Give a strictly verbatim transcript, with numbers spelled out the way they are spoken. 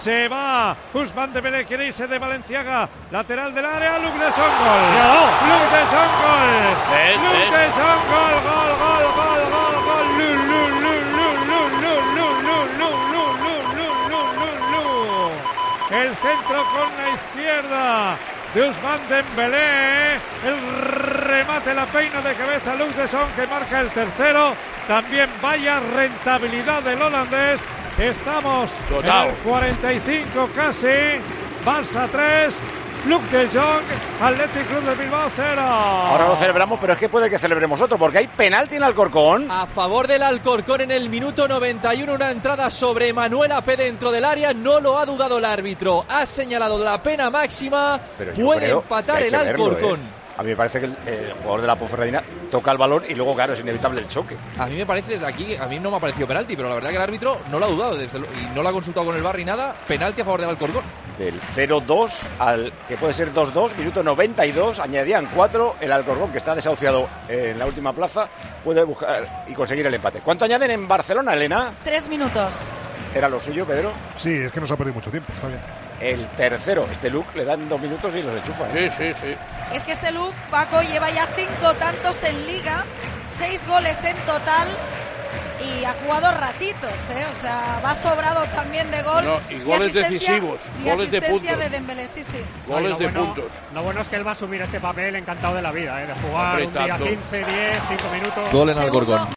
Se va Ousmane Dembélé, quiere irse de Valenciaga, lateral del área, Luc de Jong, gol. Luc de Jong, gol. Luc de Jong, gol, gol, gol, gol, gol, gol. Lu, lu, lu, lu, lu, lu, lu, lu, lu, lu, lu, lu, lu, lu. El centro con la izquierda de Ousmane Dembélé, el remate, la peina de cabeza Luc de Jong, que marca el tercero. También vaya rentabilidad del holandés. Estamos Total. en el cuarenta y cinco casi. Barça tres, Luc de Jong, Athletic Club de Bilbao cero. Ahora lo celebramos, pero es que puede que celebremos otro, porque hay penalti en Alcorcón. A favor del Alcorcón en el minuto noventa y uno, una entrada sobre Manuel Ape dentro del área. No lo ha dudado el árbitro, ha señalado la pena máxima. Puede empatar el Alcorcón. Verlo, ¿eh? A mí me parece que el, el jugador de la Ponferradina toca el balón y luego, claro, es inevitable el choque. A mí me parece, desde aquí, a mí no me ha parecido penalti, pero la verdad que el árbitro no lo ha dudado desde el, y no lo ha consultado con el V A R ni nada. Penalti a favor del Alcorcón. Del cero dos al que puede ser dos dos, minuto noventa y dos, añadían cuatro. El Alcorcón, que está desahuciado en la última plaza, puede buscar y conseguir el empate. ¿Cuánto añaden en Barcelona, Elena? Tres minutos. ¿Era lo suyo, Pedro? Sí, es que nos ha perdido mucho tiempo, está bien. El tercero, este Luc le dan dos minutos y los enchufa, ¿eh? Sí, sí, sí. Es que este Luc, Paco, lleva ya cinco tantos en Liga, seis goles en total y ha jugado ratitos, ¿eh? O sea, va sobrado también de gol. No, y goles y decisivos, y goles de puntos. de Dembélé, sí, sí. Goles de bueno, puntos. Lo bueno es que él va a asumir este papel encantado de la vida, ¿eh? De jugar Hombre, un día tanto. quince, diez, cinco minutos. Gol en Alcorcón.